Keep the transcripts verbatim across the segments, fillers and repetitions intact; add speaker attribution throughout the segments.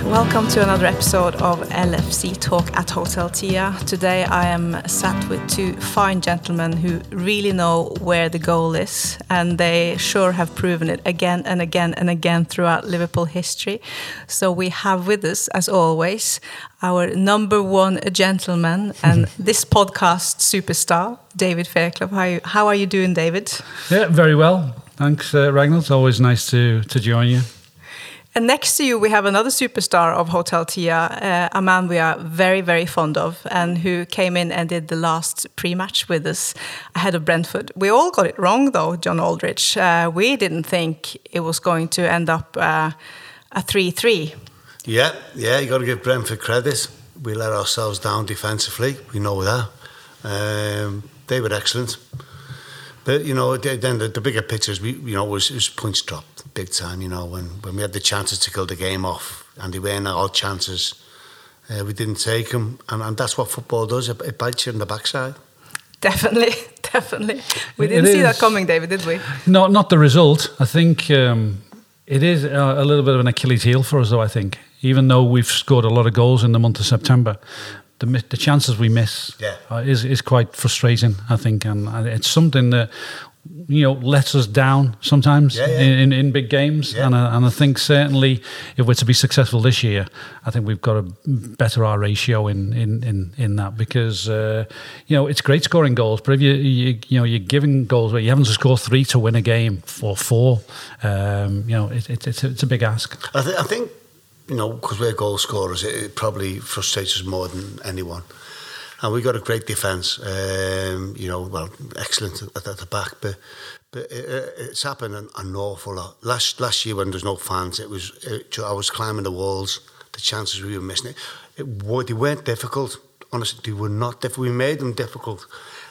Speaker 1: Welcome to another episode of L F C Talk at Hotel Tia. Today I am sat with two fine gentlemen who really know where the goal is, and they sure have proven it again and again and again throughout Liverpool history. So we have with us, as always, our number one gentleman and this podcast superstar, David Fairclough. How are you, how are you doing, David?
Speaker 2: Yeah, very well. Thanks, uh, Ragnar. It's always nice to, to join you.
Speaker 1: And next to you, we have another superstar of Hotel Tia, uh, a man we are very, very fond of, and who came in and did the last pre-match with us ahead of Brentford. We all got it wrong, though, John Aldridge. Uh, we didn't think it was going to end up uh, a three three.
Speaker 3: Yeah, yeah, you got to give Brentford credit. We let ourselves down defensively. We know that. Um, they were excellent. But, you know, then the, the bigger pictures, we, you know, was, was points dropped big time, you know, when, when we had the chances to kill the game off and they weren't our chances, uh, we didn't take them. And, and that's what football does. It, it bites you in the backside.
Speaker 1: Definitely, definitely. We didn't
Speaker 2: it
Speaker 1: see
Speaker 2: is.
Speaker 1: that coming, David, did we?
Speaker 2: No, not the result. I think um, it is a, a little bit of an Achilles heel for us, though, I think. Even though we've scored a lot of goals in the month of September, the, the chances we miss
Speaker 3: yeah.
Speaker 2: uh, is, is quite frustrating, I think. And it's something that, you know, lets us down sometimes
Speaker 3: yeah, yeah.
Speaker 2: In, in big games.
Speaker 3: Yeah.
Speaker 2: And, I, and I think certainly if we're to be successful this year, I think we've got to better our ratio in in, in, in that because, uh, you know, it's great scoring goals, but if you, you, you know, you're giving goals where you haven't to score three to win a game or four, um, you know, it, it, it's, a, it's a big ask.
Speaker 3: I, th- I think, you know, because we're goal scorers, it, it probably frustrates us more than anyone. And we got a great defence, um, you know, well, excellent at, at the back, but but it, it's happened an, an awful lot. Last last year when there was no fans, it was it, I was climbing the walls. The chances we were missing it, it they weren't difficult. Honestly, they were not difficult. We made them difficult,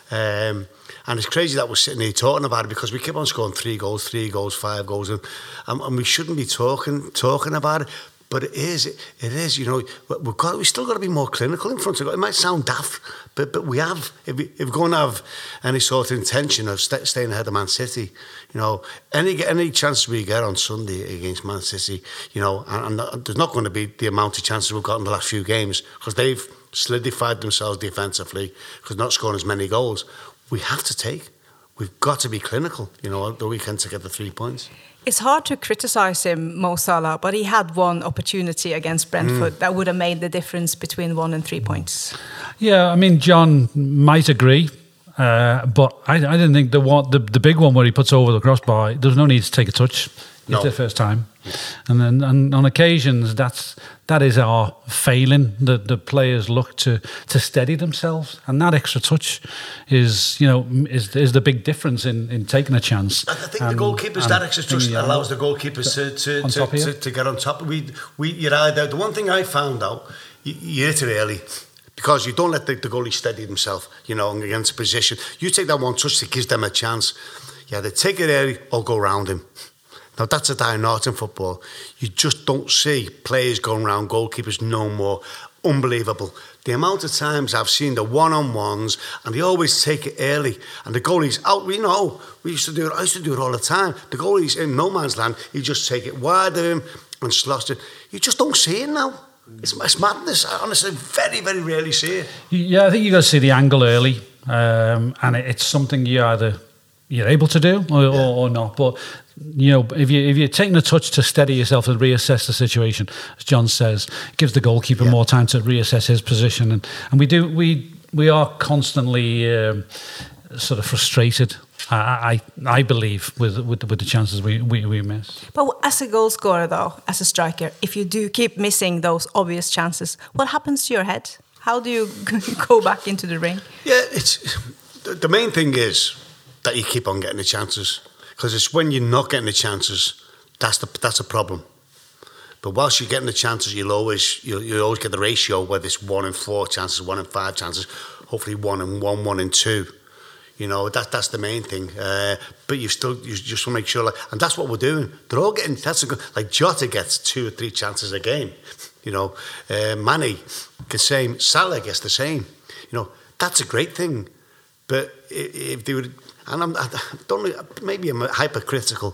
Speaker 3: um, and it's crazy that we're sitting here talking about it because we keep on scoring three goals, three goals, five goals, and and, and we shouldn't be talking talking about it. But it is, it, it is, you know, we've got, we still got to be more clinical in front of it. It might sound daft, but but we have, if, we, if we're going to have any sort of intention of st- staying ahead of Man City, you know, any any chances we get on Sunday against Man City, you know, and, and there's not going to be the amount of chances we've got in the last few games because they've solidified themselves defensively because not scoring as many goals. We have to take, we've got to be clinical, you know, the weekend to get the three points.
Speaker 1: It's hard to criticise him, Mo Salah, but he had one opportunity against Brentford mm. that would have made the difference between one and three points.
Speaker 2: Yeah, I mean, John might agree, uh, but I, I didn't think the one, the, the big one where he puts over the crossbar, there's no need to take a touch.
Speaker 3: No.
Speaker 2: It's the first time. And then and on occasions, that's that is our failing. The the players look to to steady themselves, and that extra touch is, you know, is is the big difference in, in taking a chance.
Speaker 3: I think
Speaker 2: and,
Speaker 3: the goalkeepers, that extra touch
Speaker 2: the, uh,
Speaker 3: allows the goalkeepers to to, to,
Speaker 2: to,
Speaker 3: to, to get on top. We we you're either, the one thing I found out, you, you hit it early. Because you don't let the, the goalie steady himself, you know, against a position. You take that one touch that gives them a chance. Yeah, they take it early or go round him. Now, that's a dying art in football. You just don't see players going around goalkeepers no more. Unbelievable. The amount of times I've seen the one-on-ones and they always take it early and the goalie's out. We know. We used to do it. I used to do it all the time. The goalie's in no man's land. You just take it wide of him and slosh it. You just don't see it now. It's, it's madness. I honestly very, very rarely see it.
Speaker 2: Yeah, I think you got to see the angle early, um, and it, it's something you either you're able to do or, yeah. or, or not. But you know, if you if you're taking a touch to steady yourself and reassess the situation, as John says, it gives the goalkeeper yeah. more time to reassess his position, and, and we do we we are constantly um, sort of frustrated. I, I I believe with with with the chances we, we, we miss.
Speaker 1: But as a goal scorer, though, as a striker, if you do keep missing those obvious chances, what happens to your head? How do you go back into the ring?
Speaker 3: Yeah, it's the main thing is that you keep on getting the chances, because it's when you're not getting the chances that's the that's a problem. But whilst you're getting the chances, you'll always you you always get the ratio whether it's one in four chances, one in five chances, hopefully one in one, one in two. You know, that that's the main thing. Uh, but you still, you just want to make sure, like, and that's what we're doing. They're all getting, that's a good, like Jota gets two or three chances a game. You know, uh, Mane, the same. Salah gets the same. You know, that's a great thing. But if they would, and I'm, I don't know, maybe I'm hypercritical.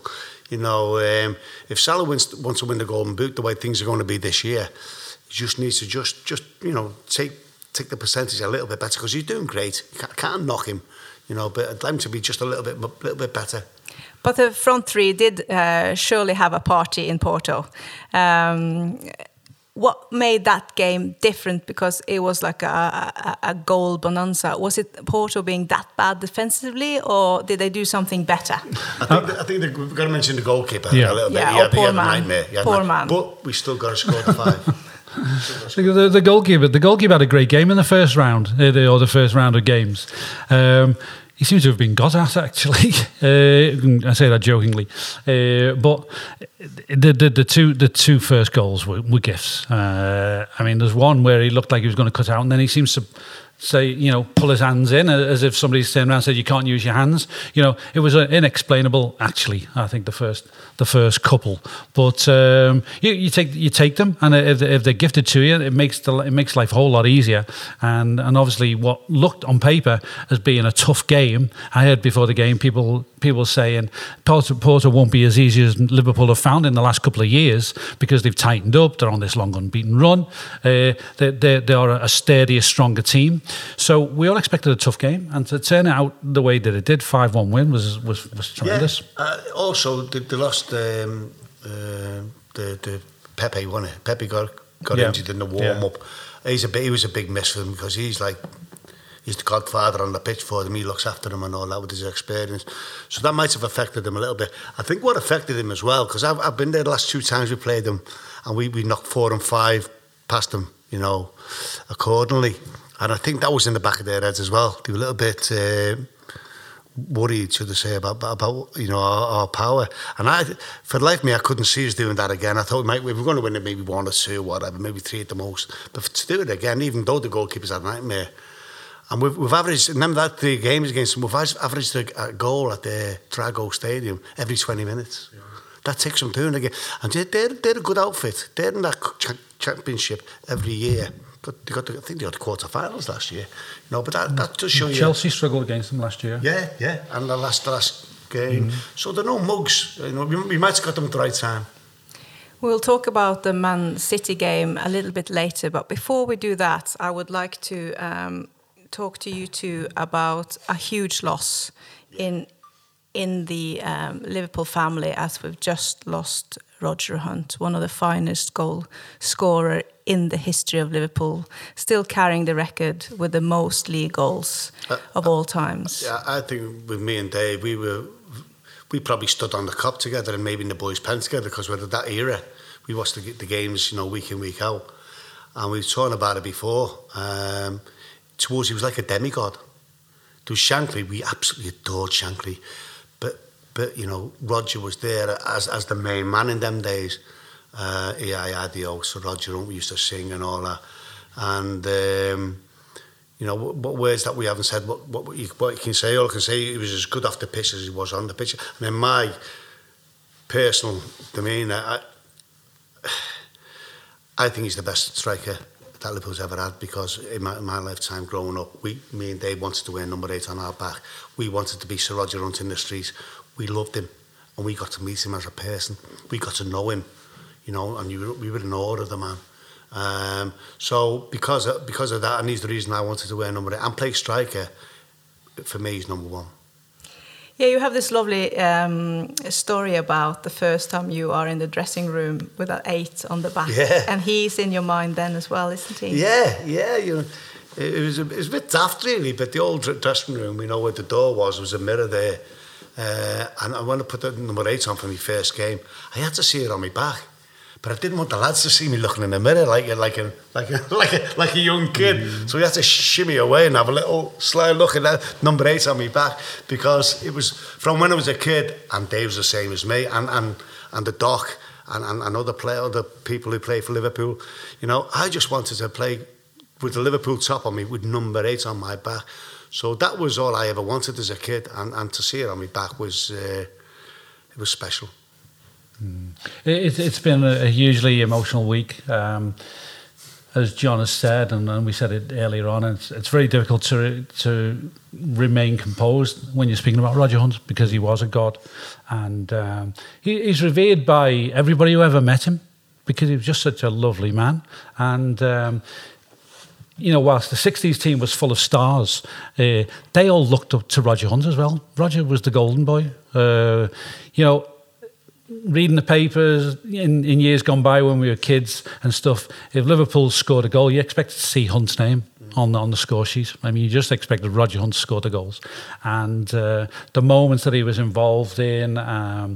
Speaker 3: You know, um, if Salah wins, wants to win the Golden Boot the way things are going to be this year, he just needs to just, just you know, take take the percentage a little bit better because he's doing great. Can't, can't knock him, you know, but I'd like him to be just a little bit, little bit better.
Speaker 1: But the front three did uh, surely have a party in Porto. Um, what made that game different? Because it was like a, a, a goal bonanza. Was it Porto being that bad defensively, or did they do something better?
Speaker 3: I think, the, I think the, we've got to mention the goalkeeper
Speaker 2: yeah.
Speaker 3: a little bit.
Speaker 1: Yeah,
Speaker 3: He had,
Speaker 1: oh, poor
Speaker 3: he had
Speaker 1: man.
Speaker 3: a nightmare. He had
Speaker 1: Poor
Speaker 3: a
Speaker 1: man.
Speaker 3: But we still got to score the five.
Speaker 2: The, the goalkeeper, the goalkeeper had a great game in the first round, uh, the, or the first round of games. Um, he seems to have been got at, actually. Uh, I say that jokingly, uh, but the, the the two the two first goals were, were gifts. Uh, I mean, there's one where he looked like he was going to cut out, and then he seems to say, you know, pull his hands in as if somebody's turned around and said you can't use your hands. You know, it was uh, inexplainable. Actually, I think the first the first couple, but um, you, you take you take them, and if, if they're gifted to you, it makes the it makes life a whole lot easier. And and obviously, what looked on paper as being a tough game, I heard before the game people people saying Porto, Porto won't be as easy as Liverpool have found in the last couple of years because they've tightened up. They're on this long unbeaten run. Uh, they they they are a sturdier, stronger team. So we all expected a tough game, and to turn it out the way that it did, five one win was was, was tremendous.
Speaker 3: Yeah. Uh, also, they, they lost um, uh, the the Pepe, wasn't it? Pepe got got
Speaker 2: yeah.
Speaker 3: injured in the warm up. Yeah. He's a he was a big miss for them because he's like he's the godfather on the pitch for them. He looks after them and all that with his experience. So that might have affected him a little bit. I think what affected him as well, because I've I've been there the last two times we played them, and we we knocked four and five past them, you know, accordingly. And I think that was in the back of their heads as well. They were a little bit uh, worried, should I say, about, about you know, our, our power. And I, for the life of me, I couldn't see us doing that again. I thought we, might, we were going to win it maybe one or two, whatever, maybe three at the most. But to do it again, even though the goalkeepers had a nightmare, and we've, we've averaged, remember that three games against them, we've averaged a, a goal at the Drago Stadium every twenty minutes. Yeah. That takes some doing again. And they're, they're, they're a good outfit. They're in that championship every year. Got, they got the, I think they got the quarterfinals last year. You know, but that, that does show
Speaker 2: Chelsea you. Chelsea struggled against them last year.
Speaker 3: Yeah, yeah, and the last the last game. Mm-hmm. So they're no mugs. You know, we, we might have got them at the right time.
Speaker 1: We'll talk about the Man City game a little bit later, but before we do that, I would like to um, talk to you two about a huge loss in in the um, Liverpool family, as we've just lost Roger Hunt, one of the finest goal scorer in the history of Liverpool, still carrying the record with the most league goals uh, of all times.
Speaker 3: Yeah, I think with me and Dave, we were we probably stood on the cup together and maybe in the boys' pen together because we're at that era. We watched the, the games, you know, week in, week out, and we've talked about it before. Um, towards he was like a demigod. There was Shankly, we absolutely adored Shankly, but but you know, Roger was there as as the main man in them days. Uh, yeah, I had the old so Roger, we used to sing and all that, and um, you know, what, what words that we haven't said, what what you, what you can say, all I can say, he was as good off the pitch as he was on the pitch. And in my personal demeanour, I, I think he's the best striker that Liverpool's ever had, because in my, in my lifetime growing up, we, me and Dave wanted to wear number eight on our back. We wanted to be Sir Roger Hunt in the streets. We loved him, and we got to meet him as a person. We got to know him, you know, and you, we were in awe of the man. Um, so because of, because of that, and he's the reason I wanted to wear number eight and play striker. For me, he's number one.
Speaker 1: Yeah, you have this lovely um, story about the first time you are in the dressing room with an eight on the back.
Speaker 3: Yeah.
Speaker 1: And he's in your mind then as well, isn't he?
Speaker 3: Yeah, yeah. You know, it was a, it was a bit daft really, but the old dressing room, you know, where the door was, there was a mirror there. Uh, and I wanted to put the number eight on for my first game. I had to see it on my back. But I didn't want the lads to see me looking in the mirror like a, like a, like a, like a, like a young kid. Mm. So we had to shimmy away and have a little sly look at that number eight on my back, because it was from when I was a kid, and Dave's the same as me, and and, and the Doc and, and, and other play, other people who play for Liverpool. You know, I just wanted to play with the Liverpool top on me, with number eight on my back. So that was all I ever wanted as a kid, and, and to see it on my back was uh, it was special.
Speaker 2: Mm. It, it's been a hugely emotional week. Um, as John has said, and, and we said it earlier on, it's, it's very difficult to to remain composed when you're speaking about Roger Hunt, because he was a god, and um, he, he's revered by everybody who ever met him, because he was just such a lovely man. And um, you know, whilst the sixties team was full of stars, uh, they all looked up to Roger Hunt as well. Roger was the golden boy. Uh, you know, reading the papers in, in years gone by when we were kids and stuff, if Liverpool scored a goal, you expected to see Hunt's name on, on the score sheet. I mean, you just expected Roger Hunt to score the goals. And uh, the moments that he was involved in, um,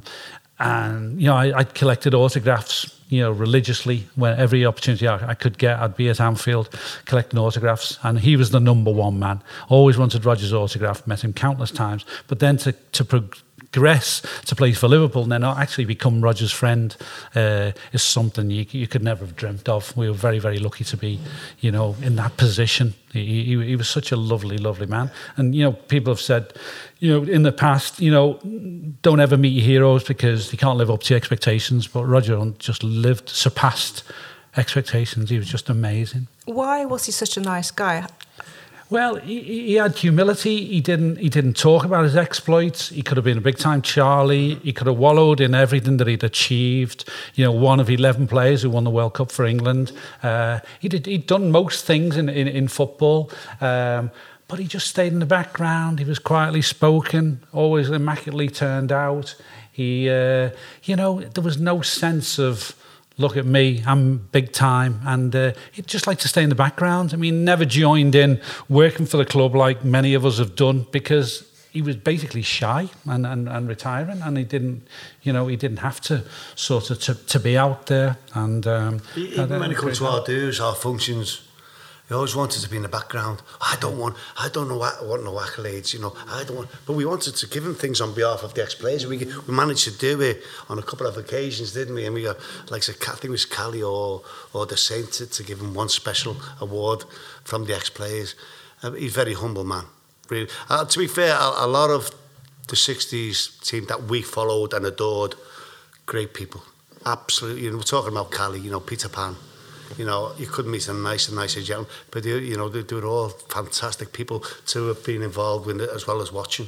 Speaker 2: and, you know, I, I collected autographs, you know, religiously. When every opportunity I, I could get, I'd be at Anfield collecting autographs. And he was the number one man. Always wanted Roger's autograph, met him countless times. But then to, to progress to play for Liverpool and then not actually become Roger's friend uh, is something you, you could never have dreamt of. We were very, very lucky to be, you know, in that position. He, he, he was such a lovely, lovely man. And, you know, people have said, you know, in the past, you know, don't ever meet your heroes because you can't live up to your expectations. But Roger Hunt just lived, surpassed expectations. He was just amazing.
Speaker 1: Why was he such a nice guy?
Speaker 2: Well, he, he had humility. He didn't. He didn't talk about his exploits. He could have been a big time Charlie. He could have wallowed in everything that he'd achieved. You know, one of eleven players who won the World Cup for England. Uh, he did. He'd done most things in in, in football, um, but he just stayed in the background. He was quietly spoken, always immaculately turned out. He, uh, you know, there was no sense of, look at me, I'm big time. And uh, he'd just like to stay in the background. I mean, never joined in working for the club like many of us have done, because he was basically shy and, and, and retiring, and he didn't, you know, he didn't have to sort of to, to be out there. And um,
Speaker 3: even when it comes to our dues, our functions, he always wanted to be in the background. I don't want, I don't know what, want no accolades, you know. I don't want, but we wanted to give him things on behalf of the ex-players. We we managed to do it on a couple of occasions, didn't we? And we got, like, I think it was Cali or or the Saint to, to give him one special award from the ex-players. Uh, he's a very humble man, really. Uh, to be fair, a, a lot of the sixties team that we followed and adored, great people, absolutely. You know, we're talking about Cali, you know, Peter Pan. You know, you couldn't meet a nicer, nicer gentleman. But, they, you know, they, they were all fantastic people to have been involved with it as well as watching.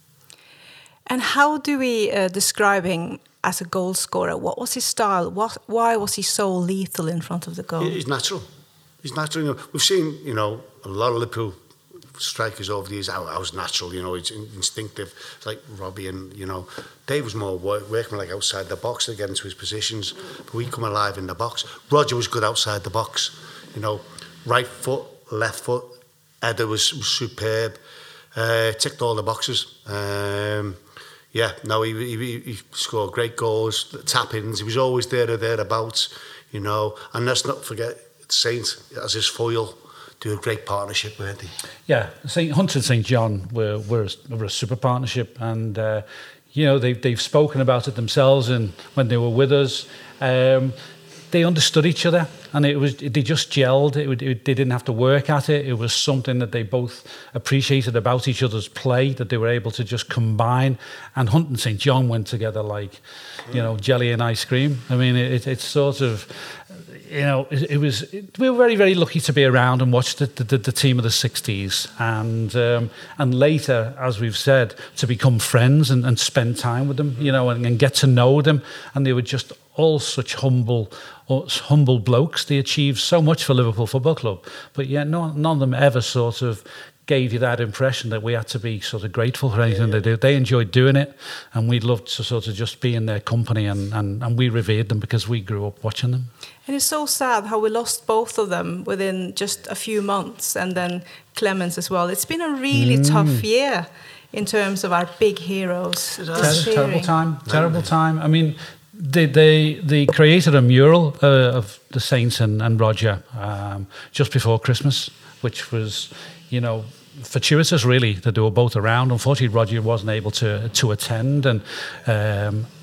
Speaker 1: And how do we uh, describe him as a goal scorer? What was his style? What, why was he so lethal in front of the goal?
Speaker 3: He's natural. He's natural. You know, we've seen, you know, a lot of Liverpool strikers over the years. I, I was natural, you know, it's instinctive. It's like Robbie and, you know, Dave was more work, working like outside the box to get into his positions, but we come alive in the box. Roger was good outside the box, you know, right foot, left foot. Eder was, was superb, uh, ticked all the boxes. Um, yeah, no, he, he, he scored great goals, tap-ins. He was always there or thereabouts, you know, and let's not forget Saint as his foil. Do a great partnership, weren't they? Yeah,
Speaker 2: Saint Hunt and Saint John were were a, were a super partnership, and uh, you know they've they've spoken about it themselves, and when they were with us, um, they understood each other, and it was they just gelled. It, it, they didn't have to work at it. It was something that they both appreciated about each other's play, that they were able to just combine. And Hunt and Saint John went together like, you know, jelly and ice cream. I mean, it, it's sort of. You know, it, it was. It, we were very, very lucky to be around and watch the, the, the team of the sixties, and um, and later, as we've said, to become friends and, and spend time with them. You know, and, and get to know them. And they were just all such humble, humble blokes. They achieved so much for Liverpool Football Club, but yet none, none of them ever sort of gave you that impression that we had to be sort of grateful for anything yeah, yeah. they do. They enjoyed doing it, and we loved to sort of just be in their company, and, and, and we revered them because we grew up watching them.
Speaker 1: And it's so sad how we lost both of them within just a few months, and then Clemens as well. It's been a really mm. tough year in terms of our big heroes.
Speaker 2: Ter- terrible time, terrible time. I mean, They, they they created a mural uh, of the Saints and, and Roger um, just before Christmas, which was, you know, fortuitous really that they were both around. Unfortunately, Roger wasn't able to to attend, and um,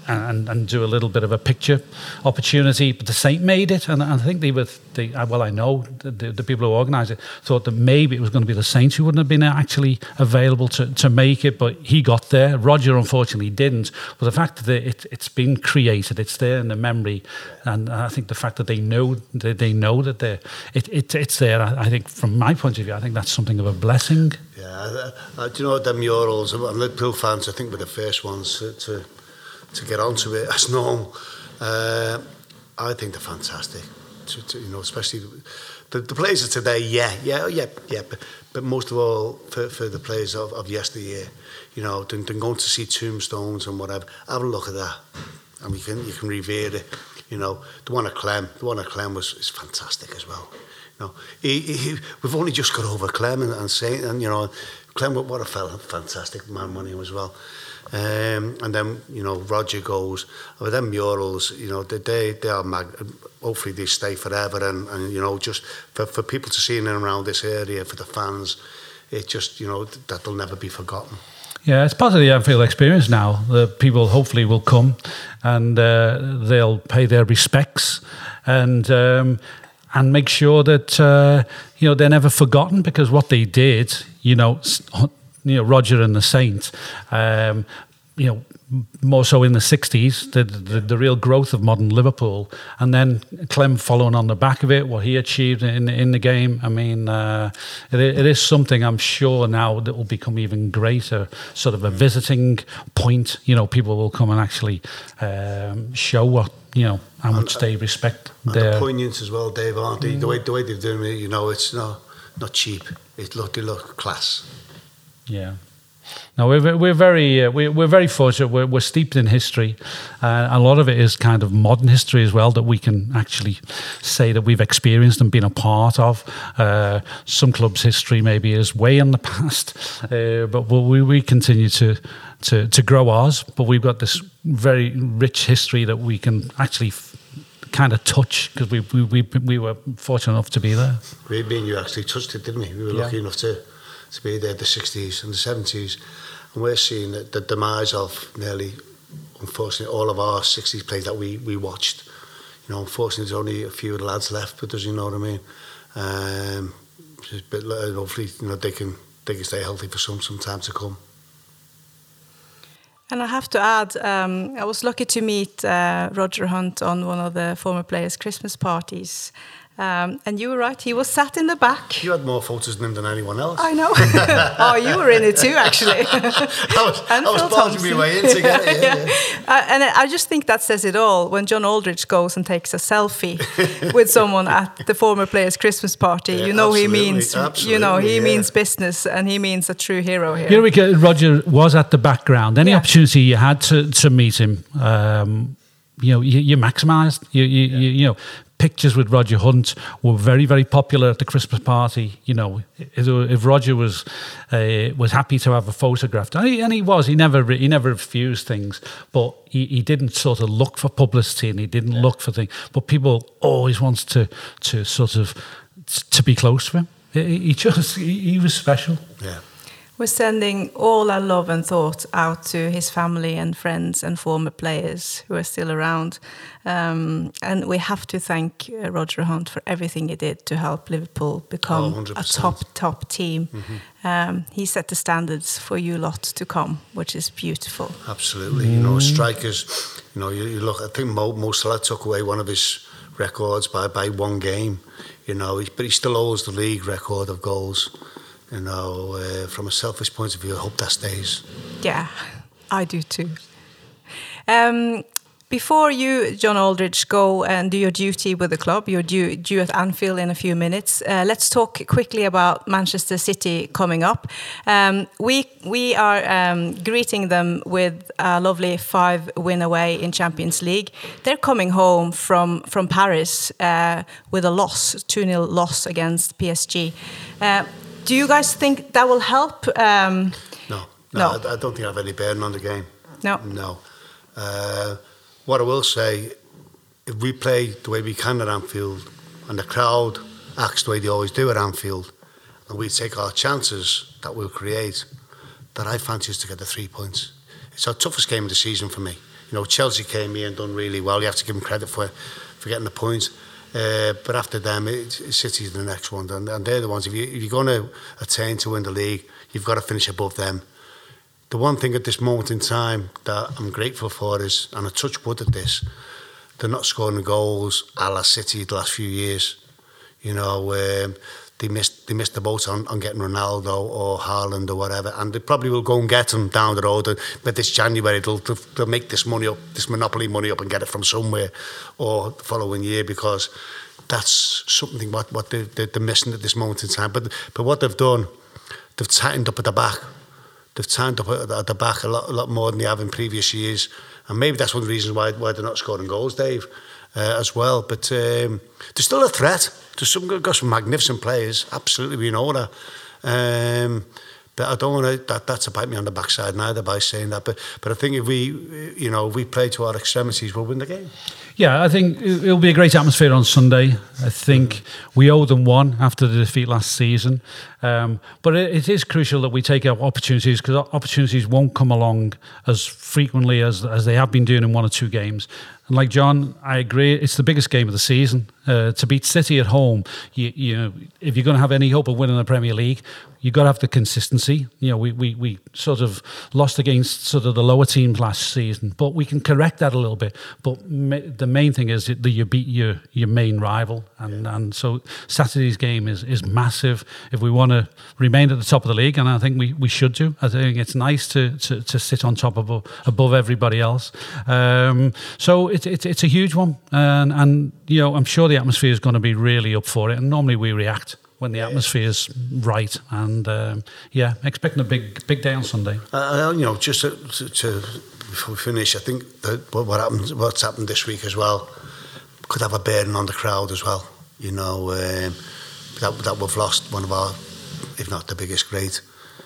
Speaker 2: and, and do a little bit of a picture opportunity. But the Saint made it, and I think they were, they, well, I know the, the people who organised it thought that maybe it was going to be the Saints who wouldn't have been actually available to, to make it, but he got there. Roger, unfortunately, didn't. But the fact that it, it's been created, it's there in the memory, and I think the fact that they know they, they know that they're, it, it, it's there, I, I think, from my point of view, I think that's something of a blessing.
Speaker 3: Yeah, uh, uh, do you know, the murals, and Liverpool fans, I think, were the first ones to... to to get onto it as normal. Uh, I think they're fantastic. To, to, you know, especially the, the players of today. Yeah, yeah, yeah, yeah. But, but most of all, for, for the players of, of yesteryear, you know, than, than going to see tombstones and whatever. Have a look at that, and you can you can revere it. You know, the one at Clem, the one at Clem was is fantastic as well. You know, he, he, we've only just got over Clem and, and saying, and you know, Clem, what a fella, fantastic man when he was well. Um, and then, you know, Roger goes, with them murals, you know, they, they, they are, mag- hopefully they stay forever, and, and you know, just for, for people to see in and around this area, for the fans, it just, you know, that'll never be forgotten.
Speaker 2: Yeah, it's part of the Anfield experience now. The people hopefully will come and uh, they'll pay their respects and um, and make sure that, uh, you know, they're never forgotten, because what they did, you know, you know, Roger and the Saint, um, you know, more so in the sixties, the, the the real growth of modern Liverpool, and then Clem following on the back of it, what he achieved in in the game. I mean, uh, it, it is something I'm sure now that will become even greater, sort of a visiting point. You know, people will come and actually um, show what, you know, how much and, they respect
Speaker 3: and
Speaker 2: their...
Speaker 3: the poignant as well, Dave, aren't they? Mm. The way the way they're doing it, you know, it's not not cheap. It look they look class.
Speaker 2: Yeah. No, we're we're very uh, we're we're very fortunate. We're we're steeped in history, uh, a lot of it is kind of modern history as well that we can actually say that we've experienced and been a part of. Uh, some clubs' history maybe is way in the past, uh, but we we continue to to to grow ours. But we've got this very rich history that we can actually f- kind of touch, because we we we we were fortunate enough to be there.
Speaker 3: We, me and you actually touched it, didn't we? We were
Speaker 2: yeah.
Speaker 3: lucky enough to. to be there, the sixties and the seventies, and we're seeing the, the demise of nearly, unfortunately, all of our sixties players that we, we watched. You know, unfortunately, there's only a few of the lads left, but does you know what I mean? Um, but hopefully, you know, they can they can stay healthy for some some time to come.
Speaker 1: And I have to add, um, I was lucky to meet uh, Roger Hunt on one of the former players' Christmas parties. Um, and you were right, he was sat in the back.
Speaker 3: You had more photos than him than anyone else.
Speaker 1: I know. Oh, you were in it too, actually.
Speaker 3: I was, I was barging my way in to get it. Yeah, yeah.
Speaker 1: yeah. Uh, and I just think that says it all. When John Aldridge goes and takes a selfie with someone at the former players' Christmas party, yeah, you know he means, you know, he yeah. means business, and he means a true hero here.
Speaker 2: Here we go. Roger was at the background. Any yeah. opportunity you had to, to meet him, um, you know, you, you maximised. You, you, yeah. you, you know. Pictures with Roger Hunt were very, very popular at the Christmas party. You know, if, if Roger was uh, was happy to have a photograph, and he, and he was, he never he never refused things, but he, he didn't sort of look for publicity, and he didn't yeah. look for things. But people always wants to to sort of to be close to him. He, he just he, he was special.
Speaker 3: Yeah.
Speaker 1: We're sending all our love and thought out to his family and friends and former players who are still around. Um, and we have to thank uh, Roger Hunt for everything he did to help Liverpool become
Speaker 3: oh,
Speaker 1: a top, top team. Mm-hmm. Um, he set the standards for you lot to come, which is beautiful.
Speaker 3: Absolutely. Mm. You know, strikers, you know, you, you look, I think Mo, Mo Salah took away one of his records by, by one game, you know, but he still holds the league record of goals. You know, uh, from a selfish point of view, I hope that stays.
Speaker 1: Yeah, I do too. Um, before you, John Aldridge, go and do your duty with the club, you're due, due at Anfield in a few minutes. Uh, let's talk quickly about Manchester City coming up. Um, we we are um, greeting them with a lovely five-win away in Champions League. They're coming home from, from Paris uh, with a loss, two nil loss against P S G. Uh, Do you guys think that will help? Um,
Speaker 3: no, no, no. I, I don't think I have any bearing on the game.
Speaker 1: No,
Speaker 3: no. Uh, what I will say, if we play the way we can at Anfield, and the crowd acts the way they always do at Anfield, and we take our chances that we'll create, that I fancy us to get the three points. It's our toughest game of the season for me. You know, Chelsea came here and done really well. You have to give them credit for for getting the points. Uh, but after them, it, City's the next one, and, and they're the ones. If, you, if you're going to attain to win the league, you've got to finish above them. The one thing at this moment in time that I'm grateful for is, and I touch wood at this, they're not scoring goals a la City the last few years. You know, um, they missed they missed the boat on, on getting Ronaldo or Haaland or whatever, and they probably will go and get them down the road. And but this January they'll, they'll make this money up, this monopoly money up, and get it from somewhere, or the following year, because that's something what what they, they, they're missing at this moment in time. But but what they've done, they've tightened up at the back. They've tightened up at the back a lot, a lot more than they have in previous years, and maybe that's one of the reasons why why they're not scoring goals, Dave, uh, as well. But um, they're still a threat. There's some got some magnificent players, absolutely, we know that. Um, but I don't want to, that that's to bite me on the backside neither by saying that. But but I think if we, you know, if we play to our extremities, we'll win the game.
Speaker 2: Yeah, I think it'll be a great atmosphere on Sunday. I think we owe them one after the defeat last season. Um, but it, it is crucial that we take our opportunities, because opportunities won't come along as frequently as, as they have been doing in one or two games. And like John, I agree, it's the biggest game of the season. Uh, to beat City at home, you, you know, if you're going to have any hope of winning the Premier League, you've got to have the consistency. You know, we, we, we sort of lost against sort of the lower teams last season, but we can correct that a little bit. But ma- the main thing is that you beat your, your main rival. And, and so Saturday's game is, is massive if we want to remain at the top of the league, and I think we, we should do. I think it's nice to, to, to sit on top of above everybody else. Um, so it's it, it's a huge one, and, and you know, I'm sure the atmosphere is going to be really up for it, and normally we react when the atmosphere is right, and um, yeah, expecting a big big day on Sunday.
Speaker 3: Uh, you know, just to, to before we finish, I think that what happens, what's happened this week as well, could have a bearing on the crowd as well. You know, um, that that we've lost one of our, if not the biggest great.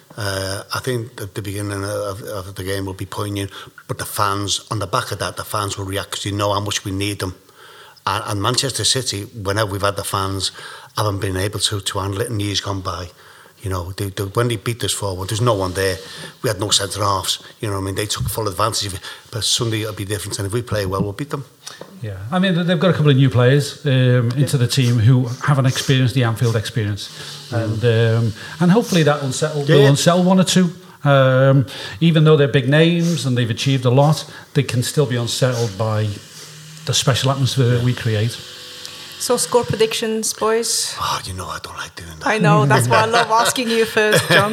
Speaker 3: Uh, I think at the beginning of, of the game will be poignant, but the fans, on the back of that, the fans will react because you know how much we need them. And, and Manchester City, whenever we've had the fans, haven't been able to, to handle it in years gone by. You know, they, they, when they beat us forward, there's no one there. We had no centre-halves. You know what I mean? They took full advantage of it. But Sunday it'll be different, and if we play well, we'll beat them.
Speaker 2: Yeah, I mean, they've got a couple of new players um, into the team who haven't experienced the Anfield experience. And um, and hopefully that will unsettle,
Speaker 3: yeah.
Speaker 2: will unsettle one or two. Um, even though they're big names and they've achieved a lot, they can still be unsettled by the special atmosphere that we create.
Speaker 1: So score predictions, boys?
Speaker 3: Oh, you know I don't like doing that.
Speaker 1: I know, that's why I love asking you first, John.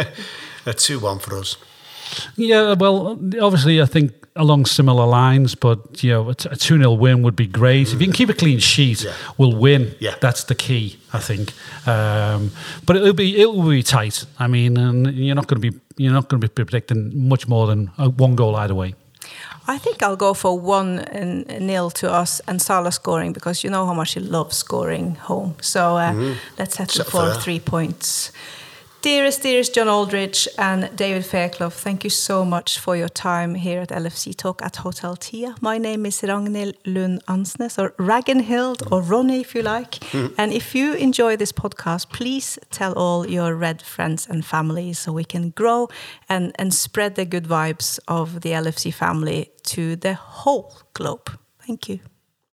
Speaker 3: A two one for us.
Speaker 2: Yeah, well, obviously I think along similar lines, but you know, a two nil win would be great. Mm. If you can keep a clean sheet, yeah. we'll win. Yeah. That's the key, I think. Um, but it'll be it will be tight. I mean, and you're not going to be you're not going to be predicting much more than one goal either way.
Speaker 1: I think I'll go for one nil to us and Salah scoring, because you know how much he loves scoring home. So uh, mm-hmm. let's settle for three points. Dearest, dearest John Aldridge and David Fairclough, thank you so much for your time here at L F C Talk at Hotel Tia. My name is Ragnhild Lund Ansnes, or Ragnhild, or Ronnie if you like. Mm. And if you enjoy this podcast, please tell all your Red friends and family so we can grow and, and spread the good vibes of the L F C family to the whole globe. Thank you.